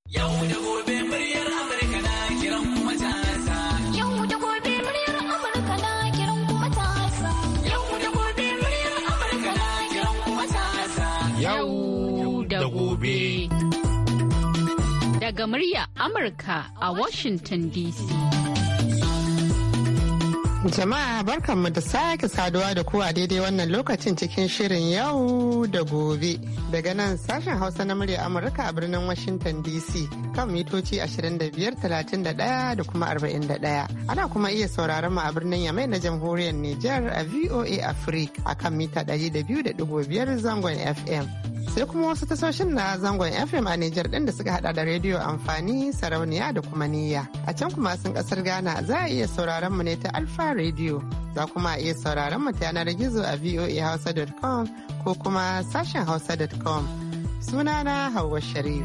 Yau da gobe muryar Amurka na kiran kuma matasa. Yau da gobe muryar Amurka na kiran kuma matasa. Yau da gobe muryar Amurka na kiran kuma matasa. Yau da gobe. Daga muryar Amurka a Washington DC. Jama'a barkanmu da sake saduwa da ku a daidai wannan lokacin cikin shirin yau da gobe daga nan sashen Hausa na murya Amurka a birnin Washington DC kan mitoci 25, 31 da kuma 41. Ana kuma iya sauraron mu a birnin Yamai na jamhuriyar Nijar a VOA Africa a kan mita 200.5 zangon FM. Sai kuma wasu tasoshin na zangon FM a Nijar ɗin da suka hada da rediyo amfani sarauniya da kuma niyya. A can kuma sun kasar Ghana za a iya sauraron mu ne ta Alfa Radio. Za kuma iya sauraron mu ta yanar gizo a voahausa.com ko kuma sashen hausa.com. Sunana Hauwa Sharif.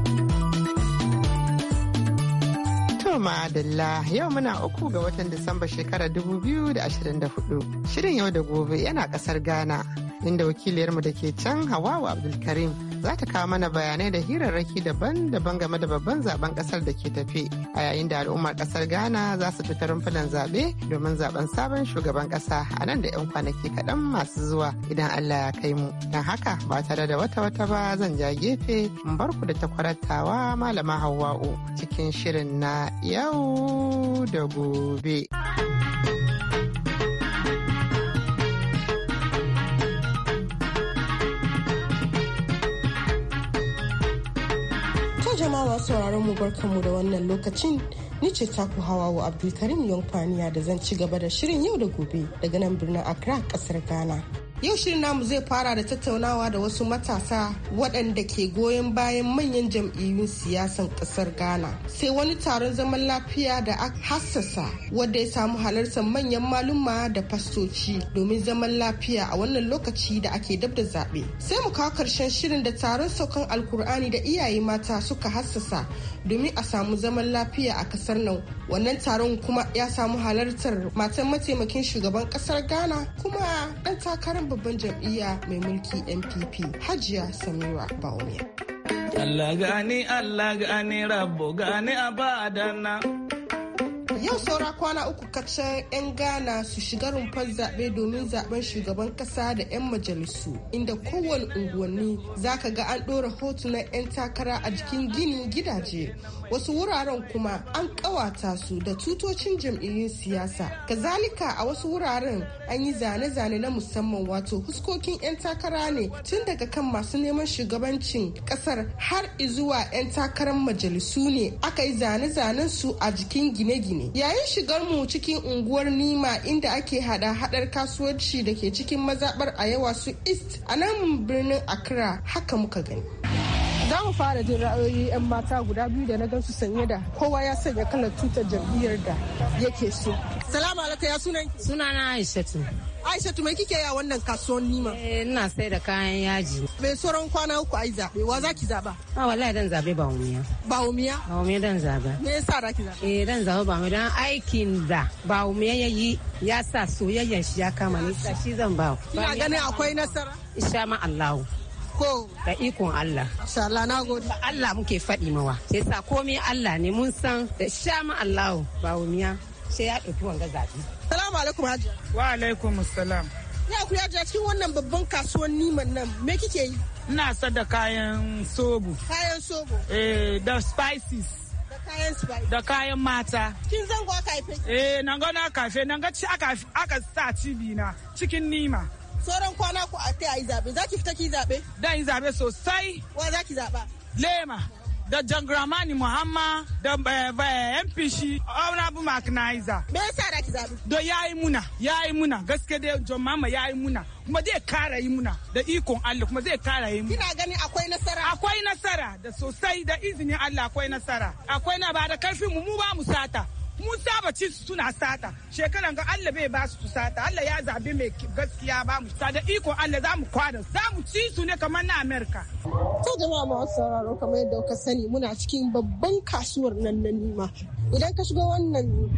To madalla yau muna 3 ga watan Disamba shekarar 2024. Shirin yau da gobe yana kasar Ghana. Inda wakiliyarmu da ke can Hawawa Abdulkarim za ta kawo mana bayanai da hirarraki daban-daban game da babban zaben kasar da ke tafe a yayin da al'ummar kasar Ghana za su fita rumfunan zaɓe domin zaben sabon shugaban ƙasa a nan da 'yan kwanaki kaɗan masu zuwa idan Allah ya kai mu. Don haka ba tare da wata ba zan ja gefe in bar ku da takwarattawa malama Hawwa'u cikin shirin na yau da gobe. Jama'a sauraron mu barkanmu da wannan lokacin, ni ce taku Hawawa Abdulkarim Yankwaniya da zan ci gaba da shirin yau da gobe daga nan birnin Accra kasar Ghana. Yau shirin namu zai fara da tattaunawa da wasu matasa waɗanda ke goyon bayan manyan jam'iyyun siyasan ƙasar Ghana. Sai wani taron zaman lafiya da aka hassasa wadda ya samu halartar manyan maluma da fastoci domin zaman lafiya a wannan lokaci da ake dab da zaɓe. Sai mu kawo ƙarshen shirin da taron saukan Alkur'ani da iyaye mata suka hassasa domin a samu zaman lafiya a ƙasar nan. Wannan taron kuma ya samu halartar matan mataimakin shugaban ƙasar Ghana kuma ɗan takarar babban jam'iyya mai mulki NPP Hajiya Samira Bawumia. Allah gani rabbo gani abadana. Yau saura kwana 3 kacal 'yan Ghana su shiga rumfar zaɓe domin zaɓen shugaban ƙasa da 'yan majalisu, inda kowane unguwanni zaka ga an ɗora hotunan 'yan takara a jikin ginin gidaje. Wasu wuraren kuma an ƙawata su da tutocin jam'iyyun siyasa. Kazalika a wasu wuraren an yi zane-zane na musamman, wato huskokin 'yan takara ne tun daga kan masu neman shugabancin ƙasar har izuwa 'yan takarar majalisu ne aka yi zane-zanen su a jikin gine-gine. Yayin shigar mu cikin unguwar Nima inda ake hada-hadar kasuwanci da ke cikin mazabar Ayawa su East a nan birnin Accra, haka muka gani. Za mu fara jin ra'ayoyi 'yan mata guda biyu da na gan su sanye da kowa ya sanya kalar tutar jam'iyyar da yake so. Salamu alaikum, ya sunan? Sunana Aishatu. Aishatu, mai kike ya wannan kasuwar Nima? Ina sai da kayan yaji. Mai sauran kwana 3 a yi zaɓe, wa za ki zaɓa? Wallahi dan zaɓe Bawumia. Bawumia? Bawumia dan zaɓe. Me yasa za ki zaɓe? Dan zaɓe Bawumia don aikin da Bawumia ya yi ya sa soyayyen shi ya kama ni, shi zan ba. Ina ganin akwai nasara? Insha ma Allahu. Ko da ikon Allah. Insha Allah, na gode. Allah muke faɗi mawa. Sai sa komai Allah ne, mun san da insha ma Allahu Bawumia sai ya ɗauki wanga zaɓe. Salamu alaikum Hajiya. Wa alaikum salam. Ya ku Hajiya, cikin wannan babban kasuwar Niman nan me kike yi? Ina sada kayan sobo. Kayan sobo? Da spices. Kayan spice. Da kayan mata. Kin zango aka haife? Nan ga na kafe, nan ga aka sa cibi na cikin Nima. Sauran kwana ku a ta yi zaɓe, za ki fita ki zaɓe? Dan yi zaɓe sosai. Wa za ki zaɓa? Lema. Da Jangramani Muhammad da MPC Honorable Maknaiza. Me yasa da ki zaɓi? Da yayi muna gaske da John Mama yayi muna kuma zai kara yi muna da ikon Allah kuma zai kara yi muna. Kina gani akwai nasara? Akwai nasara da sosai da izinin Allah akwai nasara. Akwai na ba da karfin mu ba mu sata. Mun saba ci su suna sata shekaran ga Allah bai ba su sata. Allah ya zabi mai gaskiya ba mu sata da iko Allah za mu kwada za mu ci su ne kamar na Amerika. To jama'a masu sauraro, kamar yadda ka sani muna cikin babban kasuwar nan na Nima. Idan ka shigo wannan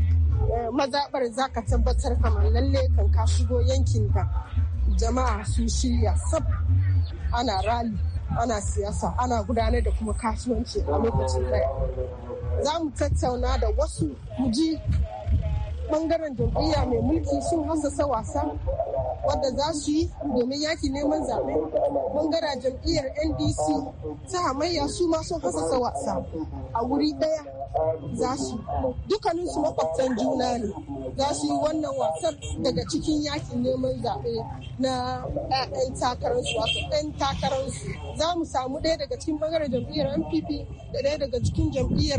mazabar za ka tabbatar kamar lalle kan ka shigo yankin da jama'a sun shirya sab ana rali ana siyasa ana gudanar da kuma kasuwanci a lokacin daya. Za mu tattauna da wasu mu ji bangaren jam'iyya mai mulki sun hasasa wasa wadda za su yi domin yaki neman zaɓe. Bangaren jam'iyyar NDC ta hamayya su ma sun hasasa wasa a wuri ɗaya za su dukkanin su makwabtan juna ne za su yi wannan wasan daga cikin yakin neman zaɓe na 'yan takararsu wato 'yan takararsu. Za mu samu ɗaya daga cikin bangaren jam'iyyar NPP da ɗaya daga cikin jam'iyyar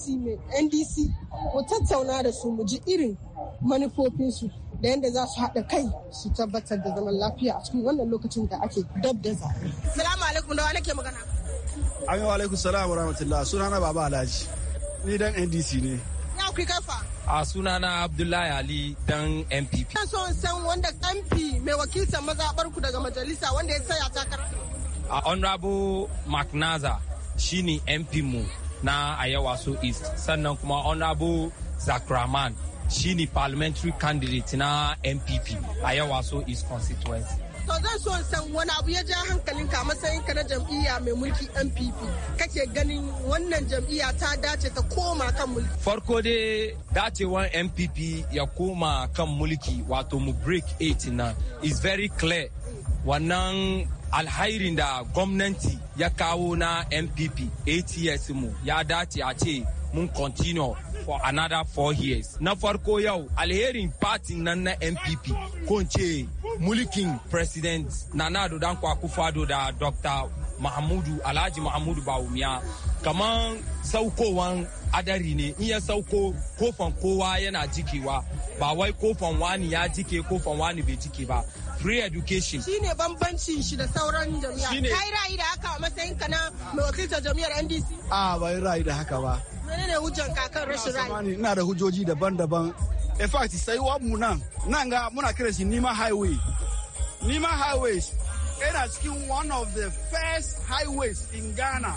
NDC mu tattauna da su mu ji irin manufofinsu da yadda za su haɗa kai su tabbatar da zaman lafiya a cikin wannan lokacin da ake dab da zaɓe. Salamu alaikum, da wa nake magana? Amin wa alaikum salam wa rahmatullah. Sunana Baba Alhaji. Ni dan NDC ne. Ya ku kafa? A sunana Abdullahi Ali dan MPP. Ina so san wanda MP mai wakiltar mazaɓar ku daga majalisa wanda ya tsaya takara. A Honorable McNaza shine MP mu na Ayawaso East. Sannan kuma Honorable Zakraman shine parliamentary candidate na MPP Ayawaso East constituency. To zan so san wani abu ya ja hankalinka matsayin ka na jam'iyya mai mulki NPP kake ganin wannan jam'iyya ta dace ta koma kan mulki. Farko dai dacewan NPP ya koma kan mulki wato mu break 8 na is very clear. Wannan alhairin da gwamnati ya kawo na NPP 8 years mu ya dace a ce mun continue for another 4 years. Na farko yau alherin party nan na NPP ko ce mulkin president Nana Addo Dankwa Akufo-Addo da Dr. Alhaji Mahamudu Bawumia kaman saukowan adari ne in ya sauko kofan kowa yana jikewa ba wai kofan wani ya jike kofan wani bai jike ba. Free education shine bambancin shi da sauran jami'a. Kai ra'ayi da haka a matsayin ka na mai wakiltar jami'ar NDC? Ba yi ra'ayi da haka ba. Menene hujjan kakan rashin ra'ayi? Ina da hujjoji daban-daban. In fact, sai wa mu nan ga muna kiran shi Nima Highway. Nima Highways yana cikin one of the first highways in Ghana.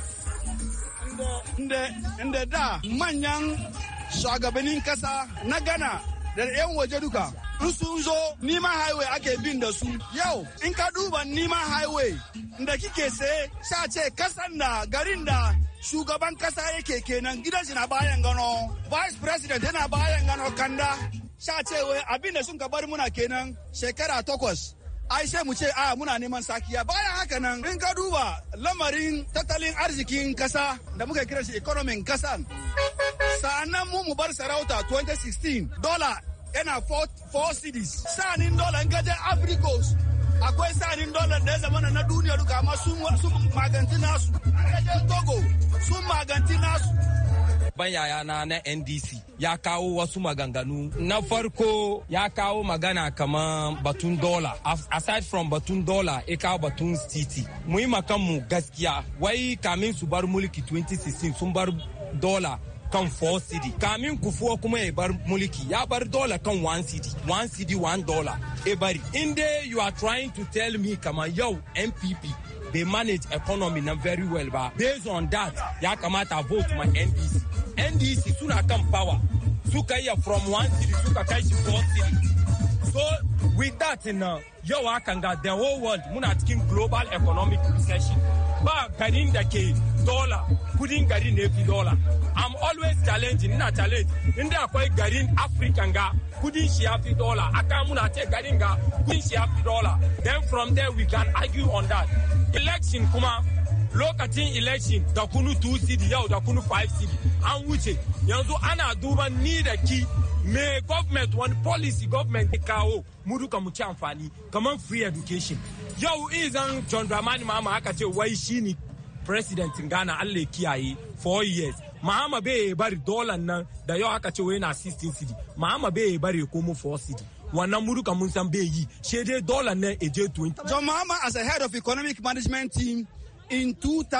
Inda da manyan shugabannin kasa na Ghana da 'yan waje duka in sun zo Nima Highway ake bin da su. Yau in ka duba Nima Highway da kike sai sa ce kasan da garin da shugaban kasa yake kenan gidan shi na bayan gano, vice president yana bayan gano kanda sha ce wai abin da sun ka bar muna kenan shekara 8. Ai sai mu ce muna neman sakiya. Bayan haka nan in ka duba lamarin tattalin arzikin kasa da muka kira shi economy kasan. Sa'annan mu bar sarauta 2016 dollar yana 4 cities. Sa'anin dollar in gaje Africos akwai sa'anin dollar da ya zama na duniya duka amma sun maganti nasu. Gaje Togo sun maganti nasu. Ban yayana na NDC ya kawo wasu maganganu. Na farko ya kawo magana kamar batun dola. Aside from batun dola, ya kawo batun titi. Mu yi makanmu gaskiya, wai kamin su bar mulki 2016 sun bar dola kan 4 cedi. Kamin Kufuor kuma ya bar mulki, ya bar dola kan 1 cedi. 1 cedi, $1. E bari. Inde you are trying to tell me kamar yau NPP they manage economy na very well ba. Based on that, ya kamata vote my NDC. NDC suna kan power. Suka iya from 1 city suka kai shi 4 city. So with that yau hakan ga the whole world muna cikin global economic recession. Ba garin da ke dollar, kudin garin ne fi dollar. I'm always challenging, ina challenge. Inda akwai garin African ga kudin shi ya fi dollar. Aka muna ce garin ga kudin shi ya fi dollar. Then from there we can argue on that. Election kuma lokacin election da kunu 2 cedi yau da kunu 5 cedi an wuce yanzu ana duban ni da ki me government wani policy government kawo mu duka mu ci amfani kamar free education yau izan John Dramani Mahama aka ce wai shine president Ghana Allah kiyaye 4 years Mahama bai bari dollar nan da yau aka ce wai na 16 cedi Mahama bai bari ko mu 4 cedi wannan muruka mun san bai yi shede dollar nan eje 20. John Mahama as a head of economic management team in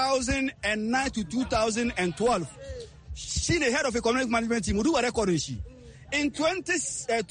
2009 to 2012 she the head of economic management team do a record shi in 2008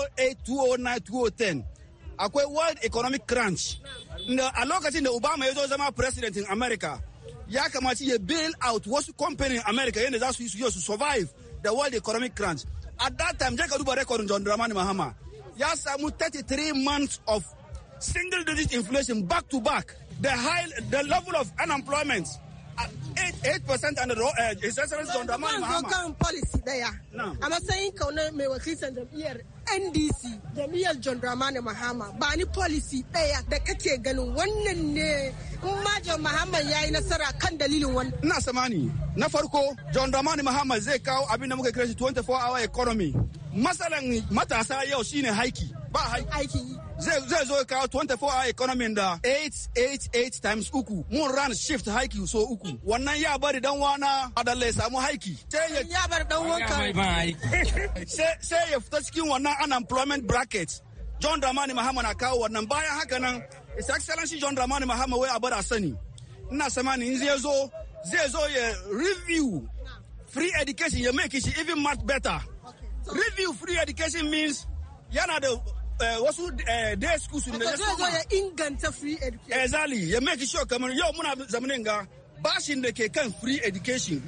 2009 2010 akwai world economic crunch a lokacin da Obama ya zo zama president in America ya kamata ya bail out wasu company in America yanda za su yi su survive the world economic crunch at that time je ka duba record John Dramani Mahama ya samu 33 months of single digit inflation back to back the level of unemployment at 8% and His Excellency John Dramani Mahama. Kan policy daya. A matsayin kauna mai wakiltar jam'iyyar NDC, jam'iyyar John Dramani Mahama, ba ni policy daya da kake ganin wannan ne in ma John Mahama ya yi nasara kan dalilin wannan. Ina samani na farko John Dramani Mahama zai kawo abin da muka kira shi 24-hour economy. Masalan matasa yau shine haiki. Ba haiki. Zai zo kawo 24-hour economy da 8 times uku. Mun run shift haiki so uku. Wannan ya bari dan wana adalle samu haiki. Ya bari dan wanka. Sai ya fita cikin wannan unemployment bracket. John Dramani Mahama na kawo wannan bayan haka nan His Excellency John Dramani Mahama wai abar a sani. Ina samani in zai zo ya review free education ya make it even much better. Review free education means yana da wasu day schools da ya zo ya inganta free education. Exactly, ya make sure kamar yau muna zamanin ga bashin da ke kan free education.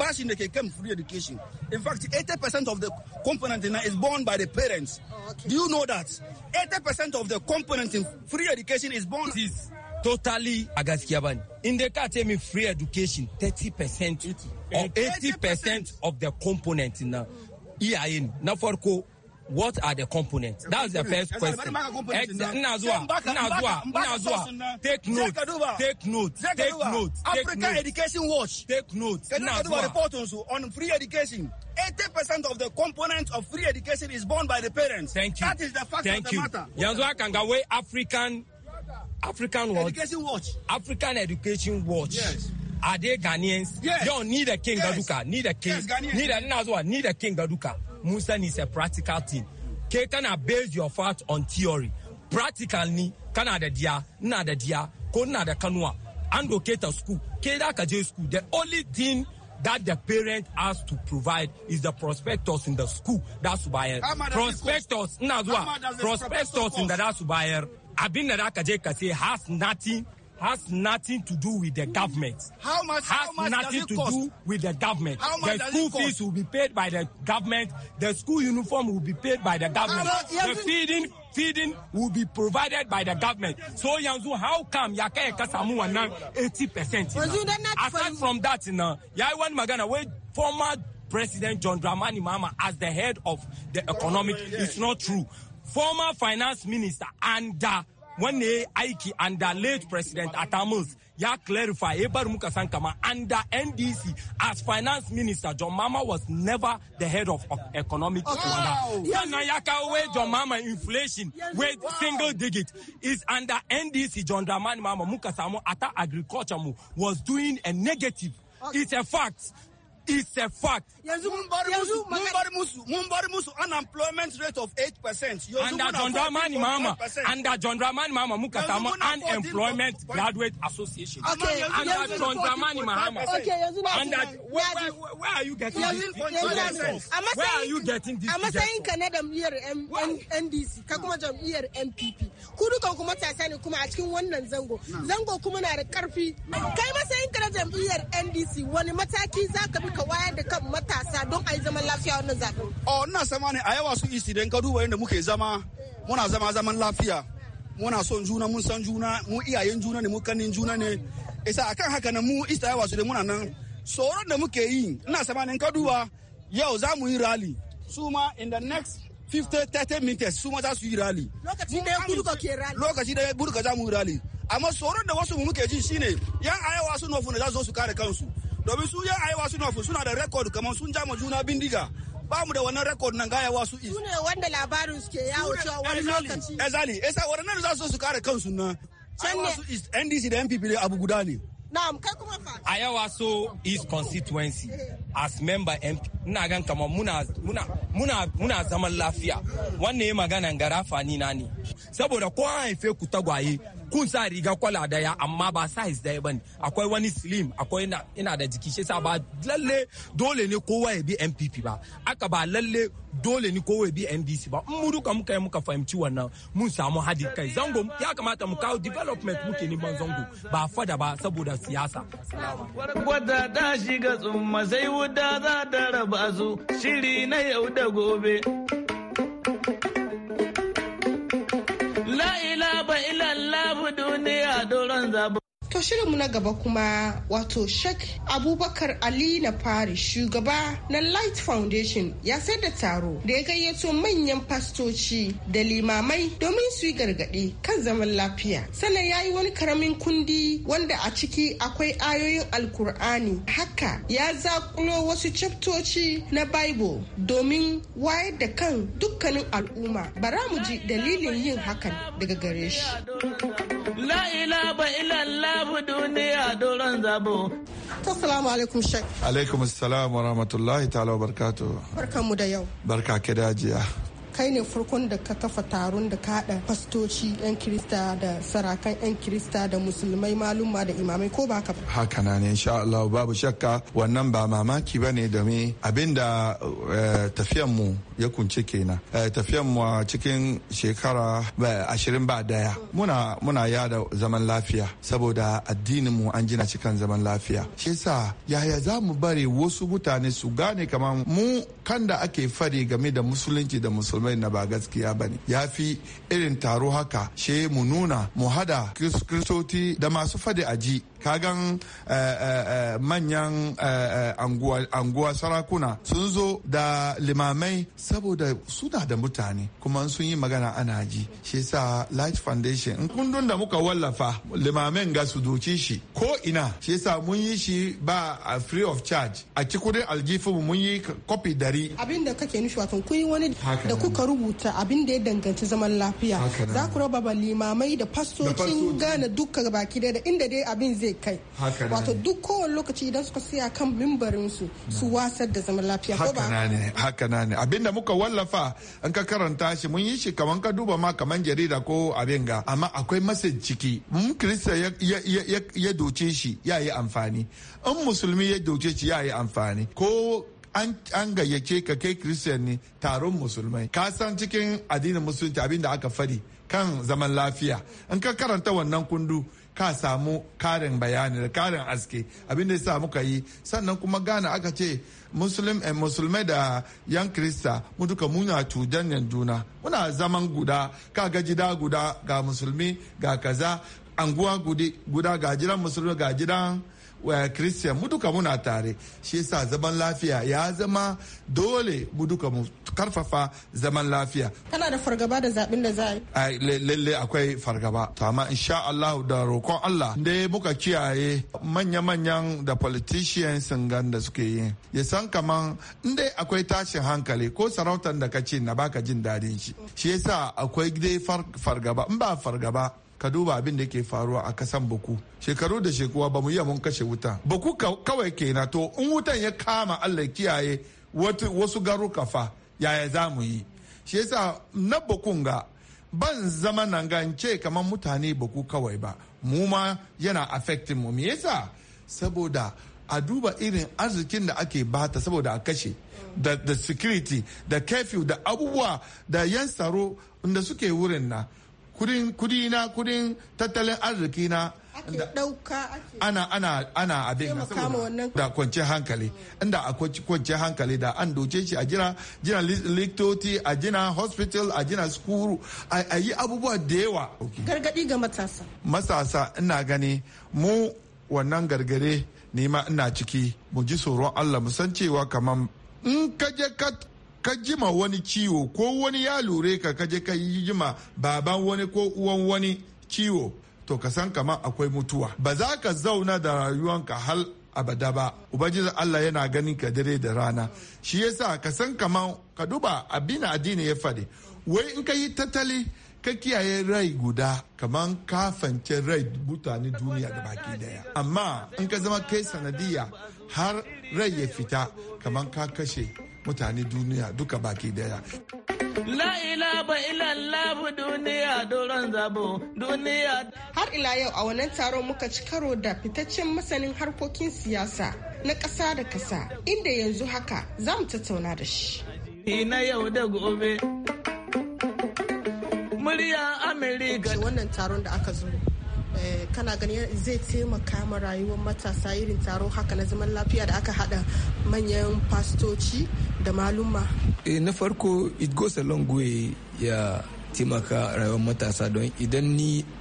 In fact, 80% of the component in is borne by the parents. Oh, okay. Do you know that? 80% of the component in free education is borne. Is totally a gaskiya bane. In the ka ce min free education 30% or 80% of the component na iyayen na farko. What are the components? That's the first question. Ina zuwa. Take note. African Education Watch. Take note. Ina zuwa. Report on free education. 80% of the component of free education is borne by the parents. Thank you. That is the fact of the matter. Yanzu haka ga wai African what? Education Watch. African Education Watch. Yes. Are they Ghanaians? Yes. Yo, need a king gaduka. Need a king. Yes, Ghanaians. Need a king gaduka. Musa is a practical thing. Ke kana base your fact on theory. Practical ni kana da dia, na da dia, ko na da kanwa. Ando keta school. Ke da ka je school. The only thing that the parent has to provide is the prospectus in the school. That's buyer. Prospectus na zuwa. Prospectus in the that's buyer. Abin da ka je ka say has nothing to do with the government. How much nothing to cost? Do with the government. The school fees will be paid by the government. The school uniform will be paid by the government. The feeding will be provided by the government. So yanzu, how come yaka kasamu wannan 80%? Aside from that, ya one magana where former President John Dramani Mahama as the head of the economic, it's not true. Former finance minister and when aiki under late President Atamus ya clarify muka san kama under NDC as finance minister John Mahama was never the head of economic. Wow. John Mahama inflation with single digit is under NDC. John Dramani Mahama muka samu ata agriculture was doing a negative. It's a fact. Mumbari musu unemployment rate of 8%. Under John Dramani Mahama muka samu unemployment graduate association. Okay. Under John Dramani Mahama. Okay. Where are you getting this? Where are you getting this? I'm saying Canada NDC ka kuma jam'iyyar MPP. Ku dukan kuma matasa ne kuma a cikin wannan zango kuma na da karfi. Kai matsayin ka na jam'iyyar NDC wani mataki zaka bi ka wayar da kan matasa don a yi zaman lafiya wannan zaɓen? Ina sama ne a yawa su isi idan ka duba yadda muke zama, muna zaman lafiya. Muna son juna, mun san juna, mu iyayen juna ne, mu kanin juna ne. Isa akan haka nan mu isa yawa su da muna nan. Tsoron da muke yi, ina sama ne ka duba yau za mu yi rally. Su ma in the next 50-30 minutes su ma za su yi rally. Lokaci da ya buruka ke rally. Lokaci da ya buruka za mu yi rally. Amma tsoron da wasu mu muke ji shine yan ayawa su nufu ne za su kare kansu. Domin su yan ayawa su nufu suna da record kamar sun jama juna bindiga. Ba mu da wannan record nan ga ayawa su is. Su ne wanda labarin suke yawo cewa wani lokaci. Exactly. Esa waɗannan za su kare kansu na. Ayawa su is NDC da MPP abu guda ne. Na'am, kai kuma fa. Ayawa so is constituency as member MP. Ina gan kamar muna zaman lafiya. Wannan ya magana garafa ni na ne. Saboda ko an haife ku tagwaye kun sa riga kwala daya amma ba size daya bane. Akwai wani slim, akwai ina da jiki shi sa ba lalle dole ne kowa ya bi MPP ba. Aka ba lalle dole ne kowa ya bi NDC ba. In mu duka muka fahimci wannan mun samu hadin kai. Zango ya kamata mu kawo development muke neman zango ba fada ba saboda siyasa. Wadda ta shiga tsumma sai wuta za ta raba su shiri na yau da gobe. La ilaha illallah duniya doron zabo. To To shirinmu na gaba kuma wato Sheikh Abubakar Ali na fari shugaba na Light Foundation ya sayar da taro da ya gayyato manyan fastoci da limamai domin su yi gargaɗi kan zaman lafiya. Sannan ya yi wani karamin kundi wanda a ciki akwai ayoyin Alkur'ani. Haka ya zakulo wasu chaptoci na Bible domin wayar da kan dukkanin al'umma. Bara mu ji dalilin yin hakan daga gare shi. La ilaha illallah duniya doron zabo. Assalamu alaikum Sheikh. Alaikum assalam wa rahmatullahi ta'ala wa barakatuh. Barkanmu da yau. Barka ke da jiya. Kai ne farkon da ka kafa taron da ka haɗa fastoci 'yan Kirista da sarakan 'yan Kirista da musulmai malumma da imamai ko ba ka ba? Haka na ne insha Allah babu shakka wannan ba mamaki ba ne domin abinda tafiyan mu ya kunce kenan. Tafiyan mu a cikin shekara 21 muna yada zaman lafiya saboda addinin mu an gina cikin zaman lafiya. Shi yasa yaya za mu bari wasu mutane su gane kamar mu kan da ake fari game da musulunci da musulmai na ba gaskiya ba ne. Ya fi irin taro haka she mu nuna mu hada kristoti da masu fadi aji kagan manyan anguwa sarakuna sun zo da limamai saboda suna da mutane kuma sun yi magana ana ji. Shi sa Light Foundation in kundin da muka wallafa limamen ga su doci shi ko ina. Shi sa mun yi shi ba free of charge a cikin aljifu mun yi kofi 100. Abin da kake nufi wato kun yi wani da kuka rubuta abin da ya danganci zaman lafiya za ku raba limamai da fastocin gane duka baki da inda dai abin zai kai wato duk kowane lokaci idan suka siya kan mimbarin su wasar da zaman lafiya ko ba haka na ne abinda muka wallafa an ka karanta shi mun yi shi kaman ka duba ma kaman jarida ko abin ga amma akwai message ciki mun Kirista ya doce shi ya yi amfani in musulmi ya doce shi ya yi amfani ko an gayyace ka kai Christian ne taron musulmai ka san cikin addinin musulunci abin da aka fadi kan zaman lafiya in ka karanta wannan kundu ka samu karin bayani da karin aske abin da yasa muka yi sannan kuma gane aka ce musulmai da yan Krista mu duka muna cujanyan juna muna zaman guda ka ga gida guda ga musulmi ga kaza anguwa guda ga jiran musulmi ga jiran Christian mu duka muna tare. Shi yasa zaman lafiya ya zama dole mu duka mu karfafa zaman lafiya. Kana da fargaba da zaɓen da za a yi? Lalle akwai fargaba to amma insha Allah da roƙon Allah da muka kiyaye manya-manyan da politicians gan da suke yi ya san kaman inda akwai tashin hankali ko sarautar da ka ce na baka jin daɗin shi yasa akwai dai fargaba in ba fargaba ka duba abin da ke faruwa a kasan Baku shekaru da shekuwa ba mu iya mun kashe wuta Baku kawai kenan to in wutan ya kama Allah kiyaye wasu garuka fa yaya za mu yi. Shi yasa na Bakun ga ban zama nan gance kamar mutane Baku kawai ba mu ma yana affecting mu me yasa saboda a duba irin arzikin da ake bata saboda a kashe da security da curfew da abubuwa da yan tsaro da suke wurin na kudin tattalin arziki na ana abin da kwanciyar hankali inda a kwanciyar hankali da an doce shi a jina liktoci a jina hospital a jina skuru a yi abubuwa da yawa. Gargadi ga matasa ina gani mu wannan gargare nema ina ciki mu ji tsoron Allah mu san cewa kamar in kaje ka jima wani ciwo ko wani ya lure ka kaje ka yi jima baban wani ko uwan wani ciwo to ka san kamar akwai mutuwa ba za ka zauna da rayuwanka hal abada ba. Ubangiji Allah yana ganin ka dare da rana shi yasa ka san kamar ka duba abin addini ya faɗi wai in ka yi tattali ka kiyaye rai guda kamar ka fance rai mutane duniya da baki daya amma in ka zama kai sanadiya har rai ya fita kamar ka kashe mutane duniya duka baki daya. La ilaha illallah duniya doron zabo duniya. Har ila yau a wannan taron muka ci karo da fitaccen masanin harkokin siyasa na ƙasa da ƙasa inda yanzu haka za mu tattauna da shi. Na yau da gobe. Murya Amerika. Wannan taron da aka zo kana ganin zai taimaka ma rayuwar matasa irin taro haka na zaman lafiya da aka hada manyan fastoci da malumma? Na farko it goes a long way ya taimaka rayuwar matasa don idan ni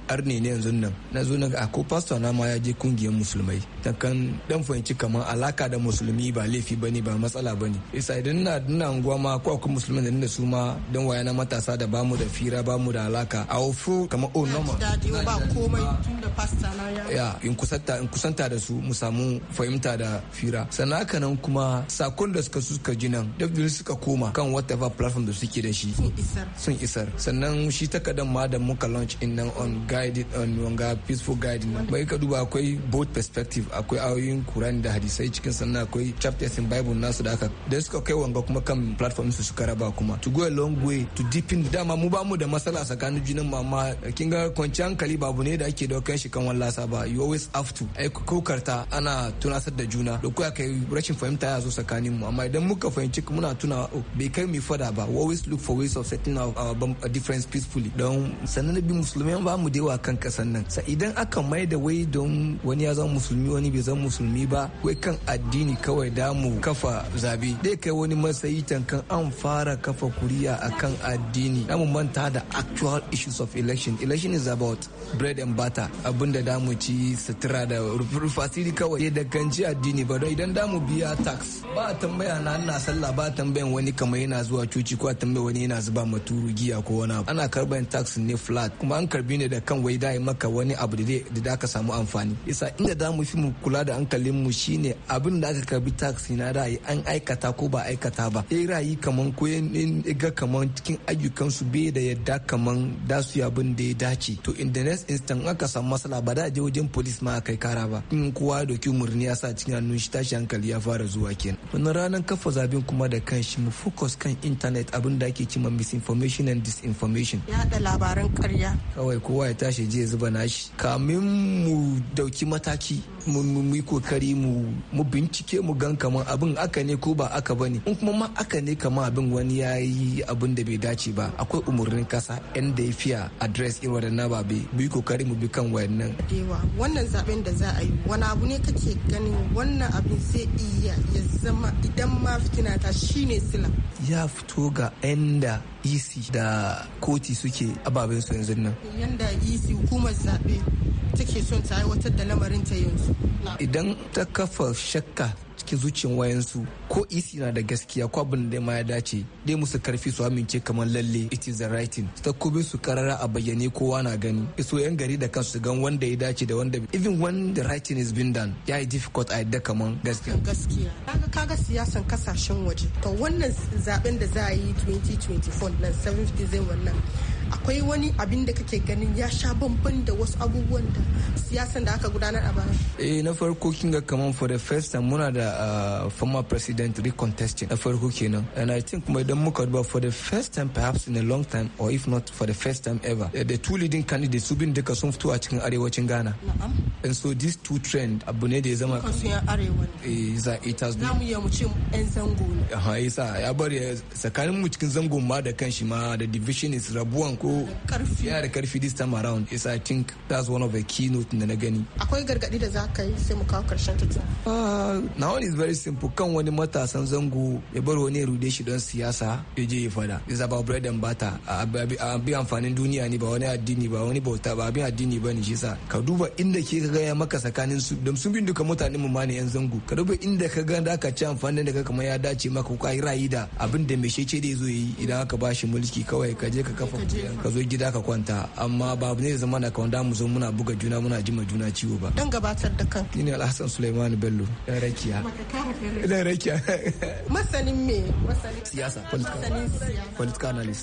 arne ne yanzu nan na zo na ga ko pastor na ma ya je kungiyar musulmai ta kan dan fahimci kamar alaka da musulmi ba laifi bane ba matsala bane isa idan ina unguwa ma ko akwai musulman da su ma dan waya na matasa da bamu da fira bamu da alaka a ofu kamar normal ba komai tunda pastor na ya in kusanta da su mu samu fahimta da fira sannan haka nan kuma sakon da suka ji nan da suka koma kan whatever platform da suke da shi sun isar sannan shi takadan ma da muka launch in nan on guided on wanga peaceful guiding bai ka duba akwai both perspective akwai ayoyin Quran da hadisai cikin sannan akwai chapters in Bible nasu da aka da suka kai wanga kuma kan platform su suka raba kuma to go a long way to deepen dama mu ba mu da matsala tsakanin junan mama kin ga kwanciyar hankali babu ne da ake daukan shi kan wallasa ba you always have to ai kokarta ana tunasar da juna da kuwa kai rashin fahimta ya zo tsakanin mu amma idan muka fahimci muna tuna bai kai mu fada ba we always look for ways of settling our difference peacefully don sannan bi musulmai ba mu dewa kan kasan nan sai idan aka mai da wai don wani ya zama musulmi wani bai zama musulmi ba wai kan addini kawai da mu kafa zabe dai kai wani matsayi tankan an fara kafa kuriya akan addini da mu manta da actual issues of election is about bread and butter abinda da mu ci sutura da rufasiri kawai da ganci addini ba don idan da mu biya tax ba tambaya na ina sallah ba tambayan wani kamar yana zuwa coci ko tambaya wani yana zuba maturu giya ko wani abu ana karban tax ne flat kuma an karbi ne da kan wai da maka wani abu da ka samu amfani yasa inda da mu fi mu kula da hankalin mu shine abin da aka karbi tax na da an aikata ko ba aikata ba rayi kaman ko ga kaman cikin ayyukan su bai da yadda kaman da su abin da ya dace to in the next instant aka samu matsala ba da je wajen police ma kai kara ba in kowa doki murni ya sa cikin hannun shi tashi hankali ya fara zuwa kenan wannan ranar kafa zabin kuma da kanshi mu focus kan internet abin da ake cewa misinformation and disinformation ya da labaran ƙarya kawai kowa ya tashi je zuba nashi kamin mu dauki mataki mu yi kokari mu bincike mu gan kaman abin aka ne ko ba aka bane in kuma ma aka ne kaman abin wani ya yi abin da bai dace ba akwai umurnin kasa yan da ya fiya address irin wadannan ba bai yi kokari mu bi kan wayannan wannan zaben da za a yi wani abu ne kake ganin wannan abin zai iya ya zama idan ma fitina ta shine sila ya fito ga da EC da koti suke ababen su yanzu nan yanda EC hukumar zabe take son ta aiwatar da lamarin ta yanzu idan ta kafa shakka cikin zuciyar wayansu ko isi na da gaskiya ko abin da ma ya dace dai musu karfi su amince kamar lalle it is the right thing ta kobe su karara a bayyane kowa na gani iso yan gari da kansu gan wanda ya dace da wanda even when the right thing is being done ya yi difficult a yadda kamar gaskiya kaga siyasan kasashen waje to wannan zaben da za a yi 2024 nan 7th December nan akwai wani abin da kake ganin ya sha bamban da wasu abubuwan da siyasan da aka gudanar a baya na farko kin ga kaman for the first time muna da former president recontesting na farko kenan and I think kuma idan muka duba for the first time perhaps in a long time or if not for the first time ever the two leading candidates su bin duka sun fito a cikin arewacin Ghana and so these two trend abu ne da ya zama kan su yan arewa it has zamu iya mu ce yan zango ne yasa ya bari tsakanin mu cikin zango ma da kanshi ma the division is rabuwan ko yana da karfi this time around is I think that's one of the keynote da na gani akwai gargadi da za ka yi sai mu kawo karshen ta now one is very simple kan wani matasan zango ya bar wani rude shi don siyasa ya je ya fada is about bread and butter a bi amfanin duniya ne ba wani addini ba wani bauta ba abin addini ba ne shi sa ka duba inda ke ka gaya maka tsakanin su don sun bin duka mutanen mu ma ne yan zango ka duba inda ka ga da ka ci amfanin da ka kamar ya dace maka ko yi rayi da abin da mai shece da zo yi idan aka ba shi mulki kawai ka je ka kafa ka zo gida ka kwanta amma babu ne zama da kawanda mu zo muna buga juna muna jima juna ciwo ba dan gabatar da kan ni ne Alhassan Suleiman Bello dan rakiya masanin me masanin siyasa political analyst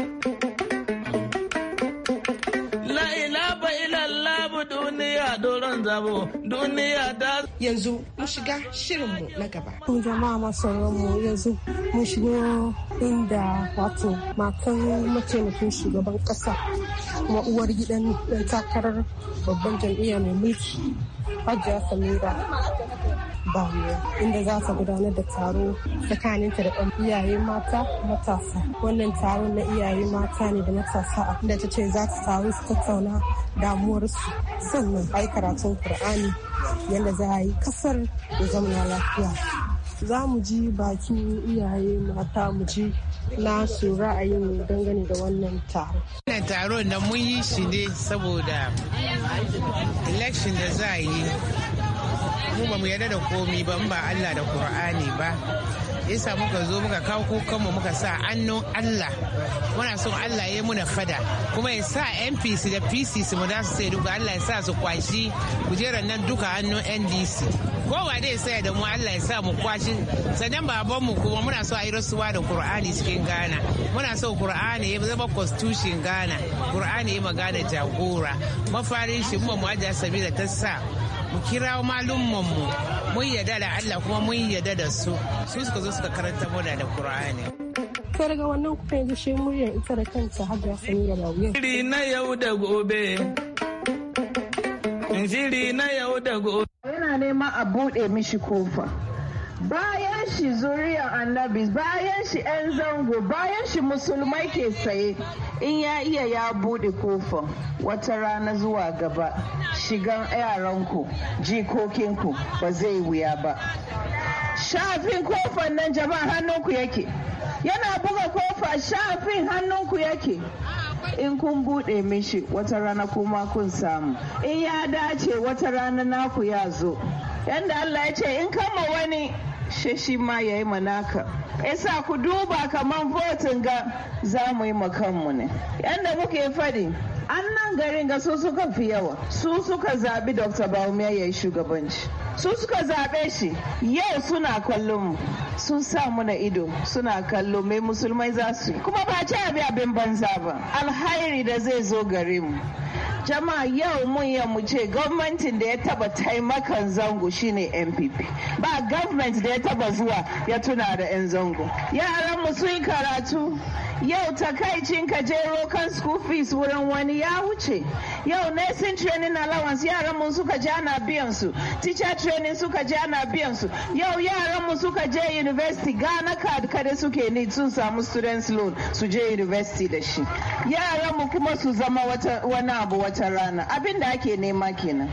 duniya doron zabo duniya da yanzu mu shiga shirinmu na gaba. Kun jama'a masu mu yanzu mun shigo inda wato matan mataimakin shugaban kasa kuma uwar gidan dan takarar babban jam'iyya mai mulki Hajiya Samira Bawo inda za ta gudanar da taro tsakaninta da ɗan iyaye mata matasa. Wannan taron na iyaye mata ne da matasa inda ta ce za ta taru su tattauna damuwarsu sannan ai karatun Kur'ani yadda za a yi kasar da zamana lafiya. Za mu ji bakin iyaye mata mu ji nasu ra'ayin dangane da wannan taro. Wannan taron da mun yi shi ne saboda election da za a yi mu ba mu yarda da komi ba Allah da Qur'ani ba. Yasa muka zo muka kawo kukanmu muka sa hannun Allah, muna son Allah ya muna fada kuma ya sa MPC da PCC mu da su sai duka Allah ya sa su kwashi kujerar nan duka hannun NDC. Kowa dai sai da mu Allah ya sa mu kwashi, sannan babanmu kuma muna so a yi rasuwa da Qur'ani cikin Ghana, muna so Qur'ani ya zama constitution Ghana, Qur'ani ya magana jagora. Mafarin shi mu ajiya sabila ta sa mu kira malummanmu mun yada da Allah kuma mun yada da su suka zo suka karanta muna da Qur'ani. Sai daga wannan kuka yanzu shi muryar ita da kanta Hajiya Samira Bawiya. Shiri na yau da gobe. Shiri na yau da gobe. Yana neman a buɗe mishi kofa. Bayan shi zuriyar annabi, bayan shi 'yan zango, bayan shi musulmai ke saye, in ya iya ya buɗe kofa wata rana zuwa gaba shigan yaranku jikokinku ba zai wuya ba. Shafin kofar nan jama'a hannunku yake, yana buga kofa shafin hannunku yake. In kun buɗe mishi wata rana kuma kun samu, in ya dace wata rana naku ya zo. Yanda Allah ya ce in kama wani shi ma ya yi manaka. Isa ku duba kamar votin ga za mu yi makanmu ne. Yanda muke faɗi, an nan garin ga su suka fi yawa, su suka zaɓi Dr. Bawumia ya yi shugabanci. Su suka zaɓe shi, yau suna kallon mu, sun sa muna ido suna kallo mai musulmai za su yi. Kuma ba ce abin banza ba, alhairi da zai zo gare mu. Jama'a yau mun ya mu ce gwamnatin da ya taba taimakan zango shine NPP, ba gwamnati da ya taba zuwa ya tuna da 'yan zango. Yaran mu sun yi karatu, yau takaicin ka jero kan school fees wurin wani ya wuce. Yau nursing training allowance yaran mu suka je ana biyan su, teacher training suka je ana biyan su. Yau yaran mu suka je university, Ghana card kada suke need sun samu students loan su je university da shi. Yaran mu kuma su zama wani abu wata rana, abin da ake nema kenan.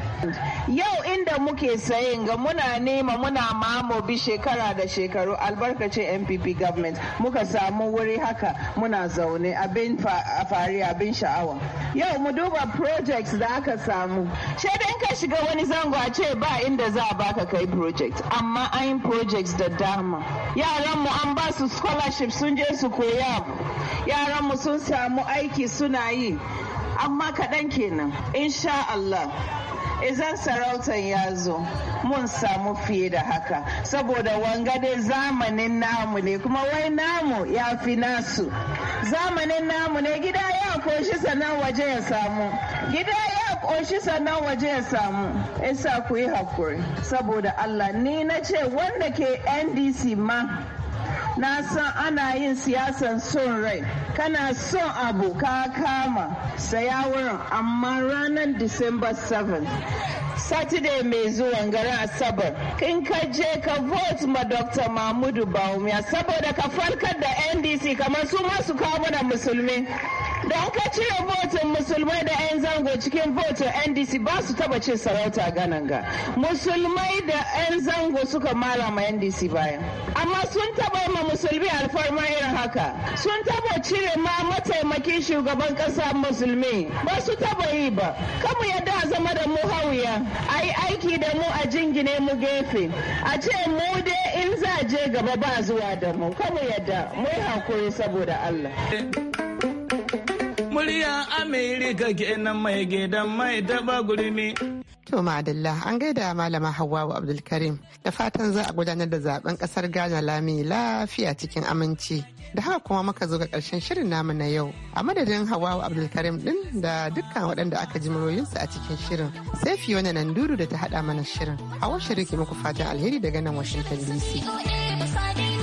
Yau inda muke sayin ga muna nema muna mamobi shekara da shekaru albarkacin NPP government muka samu wuri haka muna zaune, abin fari abin sha'awa. Yau mu duba projects da aka samu, shaidan ka shiga wani zango a ce ba inda za a baka kai project, amma an yi projects da dama. Yaran mu an ba su scholarship sun je su koya, yaran mu sun samu aiki suna yi, amma kaɗan kenan. Insha Allah izan sarautar ya zo mun samu fiye da haka, saboda wanga dai zamanin namu ne, kuma wai namu ya fi nasu. Zamanin namu ne, gida ya koshi sannan waje ya samu, gida ya koshi sannan waje ya samu. Isa ku yi hakuri saboda Allah. Ni na ce wanda ke NDC ma na san ana yin siyasan son rai, kana son abu ka kama saya wurin, amma ranar December 7 Saturday mai zuwan garin Asabar in ka je ka vote ma Dr. Mahmudu Bawumia saboda ka farkar da NDC kamar su masu kawo mana musulmi. Don ka cire votin musulmai da 'yan zango cikin votin NDC ba su taba cin sarauta ganan ga. Musulmai da 'yan zango suka mara ma NDC bayan. Amma sun taba ma musulmi alfarma irin haka. Sun taba cire ma mataimakin shugaban kasa musulmi. Ba su taba yi ba. Kamu yadda a zama da mu hawiya. A yi aiki da mu a jingine mu gefe. A ce mu dai in za je gaba ba zuwa da mu. Kamu yadda mu yi hakuri saboda Allah. Murya Amerika kenan mai gidan mai taba gurmi. To madalla an gaida malama Hawwa Abdulkarim, da fatan za a gudanar da zaben kasar Ghana lami lafiya cikin aminci. Da haka kuma muka zo ga karshen shirin namu na yau. A madadin Hawwa Abdulkarim din da dukkan waɗanda aka ji muryoyinsu a cikin shirin. Sai Fiona Nanduru da ta haɗa mana shirin. Hawa Shariki muku fatan alheri daga nan Washington DC.